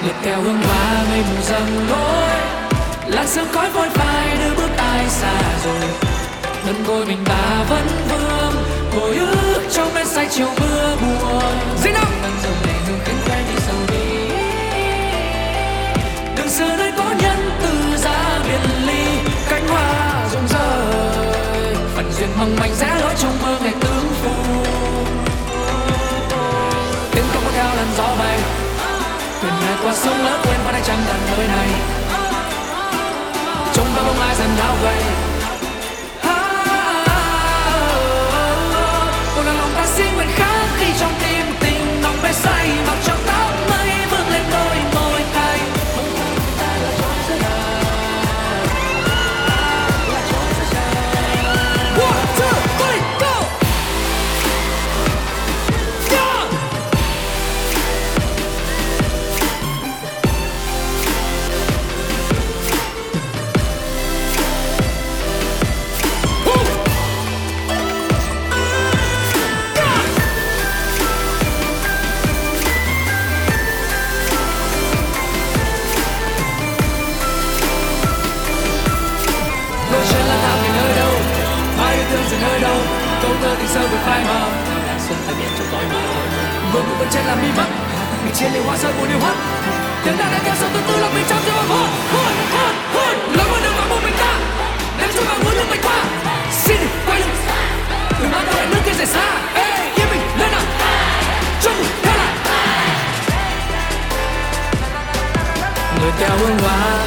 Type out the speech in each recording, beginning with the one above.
lượt theo hương hoa mây mù dâng lối, làn sương khói phôi phai đưa bước ai xa rồi. Đơn côi mình ta vẫn vương hồi ức trong men say chiều mưa buồn. Dĩ năm ngân dòng này hương khiến quen đi sầu đi. Đừng xưa nơi có nhân từ ra biệt ly, cánh hoa rụng rơi phần duyên mong manh rẽ lối trong mơ ngày tương phù. Tiếng câu có theo làn gió bay, thuyền ngày qua sông lỡ quên vẫn anh chẳng tận nơi này. Trong bao bóng ai dần hao gầy, cô là lòng ta xin nguyện khắc khi trong tim tình nồng mê say. Mặc cho tóc mây vương lên đôi môi cay, one, two, three, go! Yeah! Đôi chân lang thang về nơi đâu, mai yêu thương dừng nơi đâu, câu thơ tình sâu vượt phai màu. Là xuân phải biển trong tối mờ, mưa cũng vẫn trên làm mi mắt, mình chia liều hoa rơi buồn yêu hát. Tiếng đàn đã kéo sâu từ từ lòng mình trong tiếng hôn hôn hôn hôn. Lối mưa đường vào một mình ta, đem cho bao muốn nước mình qua. Xin đừng quay lưng, đừng mang theo hẹn nước kia rời xa. Ê, yên mình lên nào, chung theo lại. Người theo hương hoa,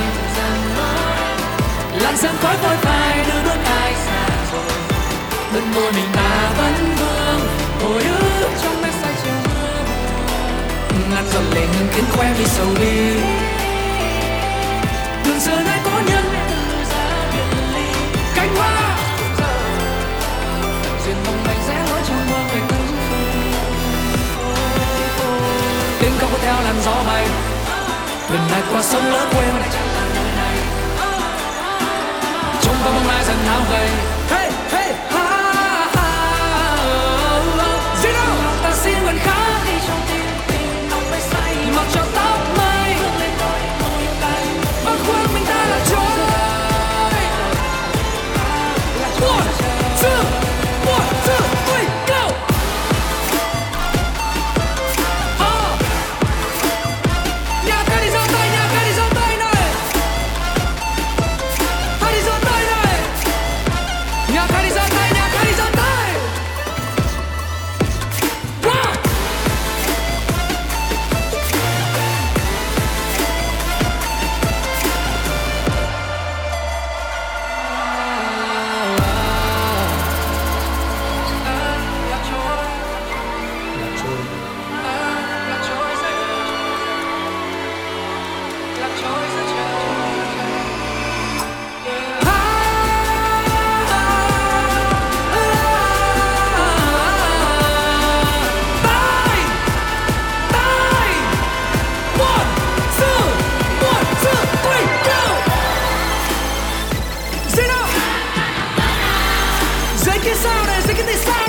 làn sương khói phôi phai đưa bước ai xa rồi. Đơn môi mình ta vẫn vương hồi ức trong mây say chiều mưa buồn. Ngàn dòng lệ ngừng khiến khoe vì sầu đi. Đường xưa nay có nhân từ ra biệt ly, cánh hoa duyên mong manh rẽ lối trong mơ về tương phù. Tiếng câu theo làn gió bay, thuyền này qua sông lỡ quên trong bao bóng ai dần hao gầy. Hey, hey, ha, ha, you know, lòng ta xin nguyện khắc đi trong tim tình nồng mê say. Mặc cho tóc mây vương lên đôi môi cay, bâng khuâng mình ta là trôi. One, two, three, go! Nhà ta đi giơ tay, nhà ta đi giơ tay này. Ta đi giơ tay này. Nhà ta đi giơ tay, nhà ta đi giơ tay. Wow! Dưới kia sao này, dưới kia thì sao